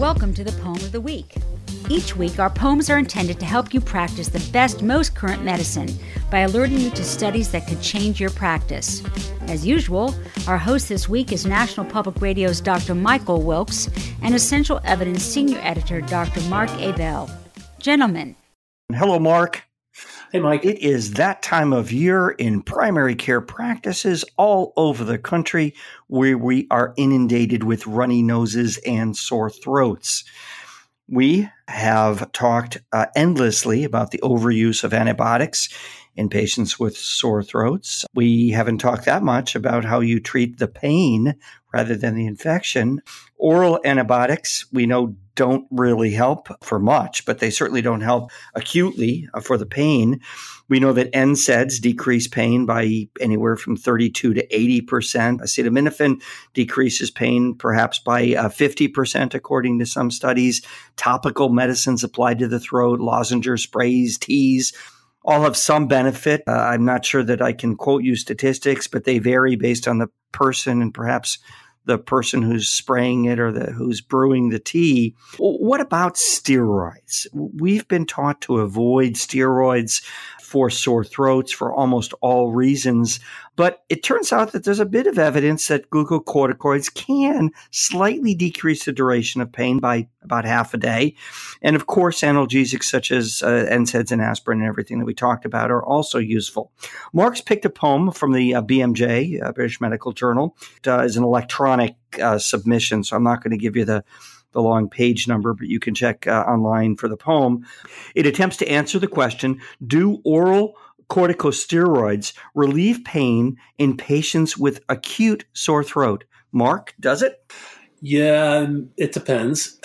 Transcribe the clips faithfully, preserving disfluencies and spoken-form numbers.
Welcome to the Poem of the Week. Each week, our poems are intended to help you practice the best, most current medicine by alerting you to studies that could change your practice. As usual, our host this week is National Public Radio's Doctor Michael Wilkes and Essential Evidence Senior Editor Doctor Mark Abell. Gentlemen. Hello, Mark. Hey, Mike. It is that time of year in primary care practices all over the country where we are inundated with runny noses and sore throats. We have talked uh, endlessly about the overuse of antibiotics in patients with sore throats. We haven't talked that much about how you treat the pain rather than the infection. Oral antibiotics, we know, don't really help for much, but they certainly don't help acutely for the pain. We know that N SAIDs decrease pain by anywhere from thirty-two to eighty percent. Acetaminophen decreases pain perhaps by uh, fifty percent, according to some studies. Topical medicines applied to the throat, lozenges, sprays, teas, all have some benefit. Uh, I'm not sure that I can quote you statistics, but they vary based on the person and perhaps the person who's spraying it or the who's brewing the tea. What about steroids? We've been taught to avoid steroids for sore throats for almost all reasons, but it turns out that there's a bit of evidence that glucocorticoids can slightly decrease the duration of pain by about half a day. And of course, analgesics such as uh, N SAIDs and aspirin and everything that we talked about are also useful. Mark's picked a poem from the uh, B M J, uh, British Medical Journal. It uh, is an electronic uh, submission, so I'm not going to give you the the long page number, but you can check uh, online for the poem. It attempts to answer the question, do oral corticosteroids relieve pain in patients with acute sore throat? Mark, does it? Yeah, it depends.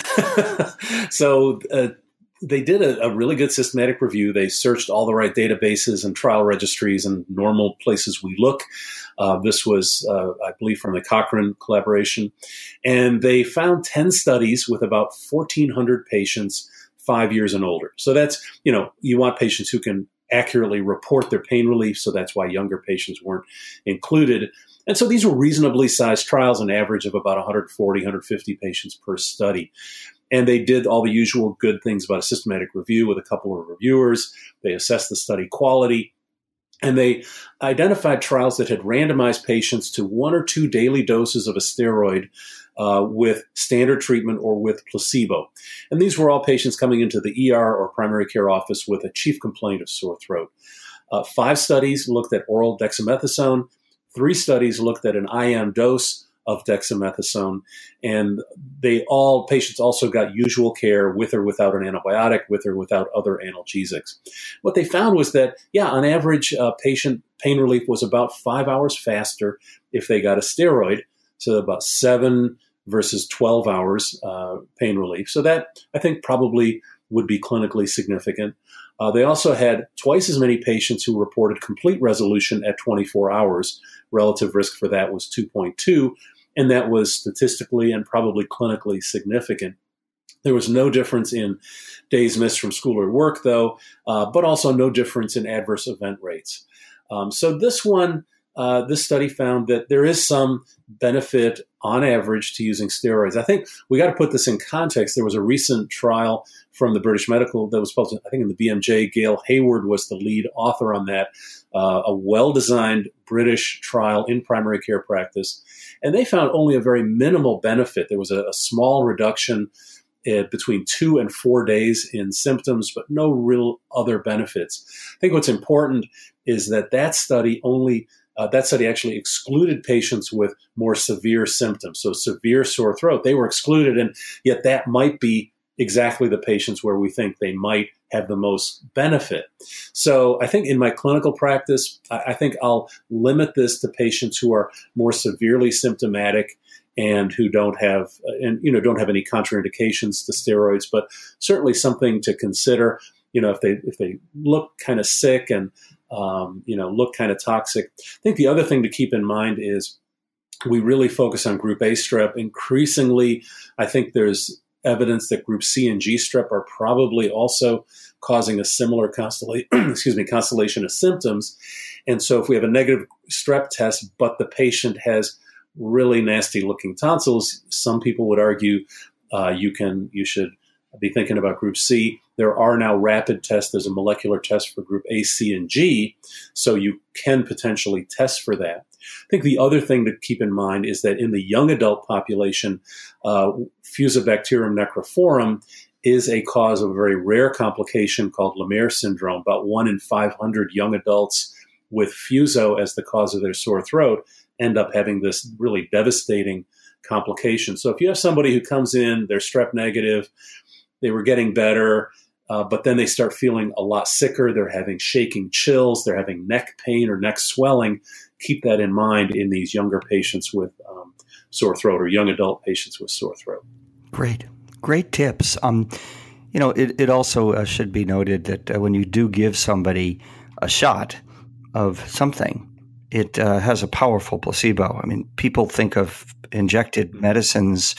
so uh, they did a, a really good systematic review. They searched all the right databases and trial registries and normal places we look. Uh, this was, uh, I believe, from the Cochrane collaboration. And they found ten studies with about fourteen hundred patients five years and older. So that's, you know, you want patients who can accurately report their pain relief. So that's why younger patients weren't included. And so these were reasonably sized trials, an average of about one hundred forty, one hundred fifty patients per study. And they did all the usual good things about a systematic review with a couple of reviewers. They assessed the study quality. And they identified trials that had randomized patients to one or two daily doses of a steroid uh, with standard treatment or with placebo. And these were all patients coming into the E R or primary care office with a chief complaint of sore throat. Uh, five studies looked at oral dexamethasone. Three studies looked at an I M dose of dexamethasone, and they all patients also got usual care with or without an antibiotic, with or without other analgesics. What they found was that, yeah, on average, uh, patient pain relief was about five hours faster if they got a steroid, so about seven versus twelve hours uh, pain relief. So that, I think, probably would be clinically significant. Uh, they also had twice as many patients who reported complete resolution at twenty-four hours. Relative risk for that was two point two, and that was statistically and probably clinically significant. There was no difference in days missed from school or work, though, uh, but also no difference in adverse event rates. Um, so this one, uh, this study found that there is some benefit on average to using steroids. I think we got to put this in context. There was a recent trial from the British Medical that was published, I think, in the B M J. Gail Hayward was the lead author on that, uh, a well-designed British trial in primary care practice. And they found only a very minimal benefit. There was a, a small reduction uh, between two and four days in symptoms, but no real other benefits. I think what's important is that that study only Uh, that study actually excluded patients with more severe symptoms, so severe sore throat. They were excluded, and yet that might be exactly the patients where we think they might have the most benefit. So I think in my clinical practice, I, I think I'll limit this to patients who are more severely symptomatic and who don't have, and you know, don't have any contraindications to steroids, but certainly something to consider. You know, if they if they look kind of sick and Um, you know, look kind of toxic. I think the other thing to keep in mind is we really focus on group A strep. Increasingly, I think there's evidence that group C and G strep are probably also causing a similar constellation, excuse me, constellation of symptoms. And so if we have a negative strep test, but the patient has really nasty looking tonsils, some people would argue uh, you can you should be thinking about group C. There are now rapid tests. There's a molecular test for group A, C, and G, so you can potentially test for that. I think the other thing to keep in mind is that in the young adult population, uh, Fusobacterium necrophorum is a cause of a very rare complication called Lemierre syndrome. About one in five hundred young adults with Fuso as the cause of their sore throat end up having this really devastating complication. So if you have somebody who comes in, they're strep negative, they were getting better, uh, but then they start feeling a lot sicker, they're having shaking chills, they're having neck pain or neck swelling, keep that in mind in these younger patients with um, sore throat or young adult patients with sore throat. Great. Great tips. Um, you know, it, it also uh, should be noted that uh, when you do give somebody a shot of something, it uh, has a powerful placebo. I mean, people think of injected medicines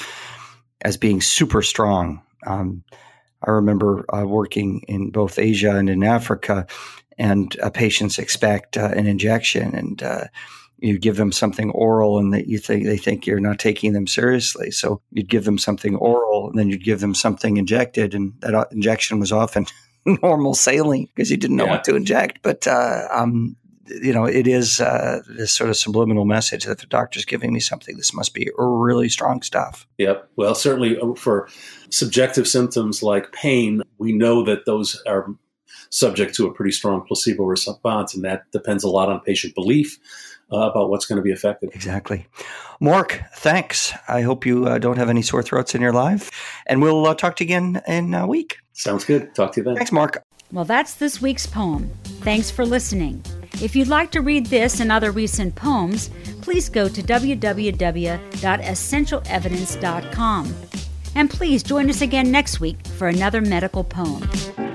as being super strong. Um, I remember uh, working in both Asia and in Africa, and uh, patients expect uh, an injection, and uh, you give them something oral, and that you think they think you're not taking them seriously. So you'd give them something oral, and then you'd give them something injected, and that uh, injection was often normal saline because you didn't know yeah. what to inject. But uh, um, you know, it is uh, this sort of subliminal message that the doctor's giving me something. This must be really strong stuff. Yep. Well, certainly for subjective symptoms like pain, we know that those are subject to a pretty strong placebo response, and that depends a lot on patient belief uh, about what's going to be effective. Exactly. Mark, thanks. I hope you uh, don't have any sore throats in your life, and we'll uh, talk to you again in a week. Sounds good. Talk to you then. Thanks, Mark. Well, that's this week's poem. Thanks for listening. If you'd like to read this and other recent poems, please go to w w w dot essential evidence dot com. And please join us again next week for another medical poem.